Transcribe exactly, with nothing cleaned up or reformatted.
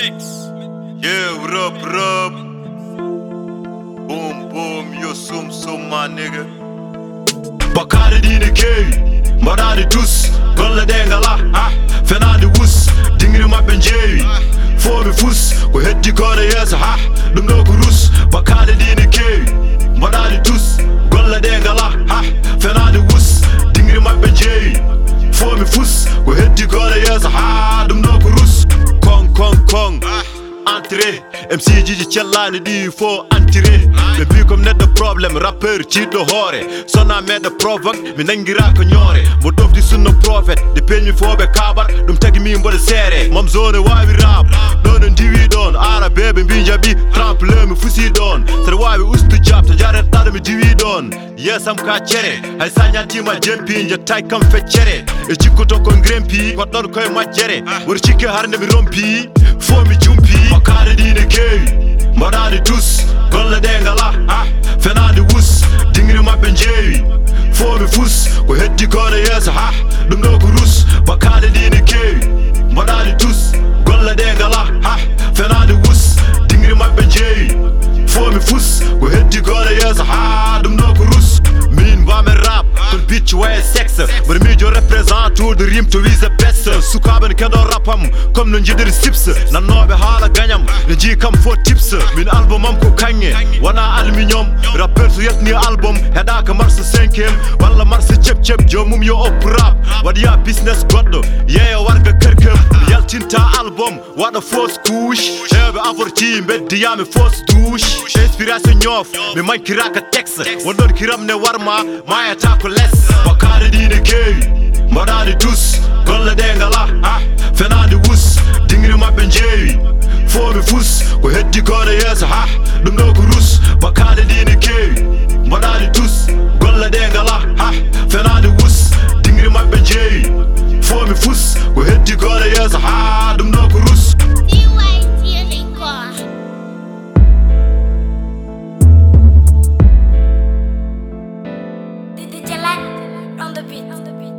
Yeah, what up, what up? Boom, boom, yo sum sum my nigga. Bakari dine kei, maradi dus, golle dengala, ha, fenadi wus, dingri mapenjei, fomi fus, ko heddi kore yesa, ha, dum do ko rus. Bakari dine kei, maradi dus, golle dengala, ha, fenadi wus, dingri mapenjei, fomi fus, ko heddi kore yesa, ha, dum do ko rus. Kong kong kong. Entré, M C Gigi Cellani di fo entré. Be bi comme net de problème, rappeur ci do hore. Sona me de provoque, mi nangira ko ñore. Mo dofdi sunno prophète, de peñmi fobe kabar, dum tagi mi mbode sere. Mom zone wawi rap, don diwi don, ara bebe mbi jabi, tremple mi fusi don. Sere wawi ustu jap, to jare tada mi diwi don. Yes am ka chere, hay sañati ma jempi, nje tay kam fe chere. E cikkoto ko grempi, ko don koy majjere. Wor cikke harnde mi rompi, fo mi jumpi. Bakari dine kei, maradi dus, golle dengala, ha, fenadi wus, dingri mapenjei, fomi fus, ko heddi kore yesa, ha, dum do ko rus. Bakari dine kei, maradi dus, golle dengala, ha, fenadi wus, dingri mapenjei, fomi fus, ko heddi kore yesa, ha, dum do ko rus. Min vame rap, kon bitch way sexe, but mi jo represent tout de rime to vise best. Sukaben kendo rapam, comme no jidir sips, nanobe hala ganyam, ne ji kam fo tips. Min album am ko kanye, wana aluminium, rapper so yetni album, heda ka mars cinquième, wala mars chep chep jo mum yo op rap. Wadiya business goddo, yeah warga kerkem, yaltinta album, wada fausse couche, hebe avorti mbeddi yami fausse douche. Inspiration nyof, mi man kiraka texte, wondon kiram ne warma, maya tako less. Bakari dine kei, maradi dus, golle dengala, ha, fenadi wus, dingri mapenjei, fomi fus, ko heddi kore yesa, ha, dum do ko rus. Bakari dine kei, maradi dus, golle dengala, ha, fenadi wus, dingri mapenjei, fomi fus, ko heddi kore yesa, ha, dum do ko rus. On the beat, on the beat.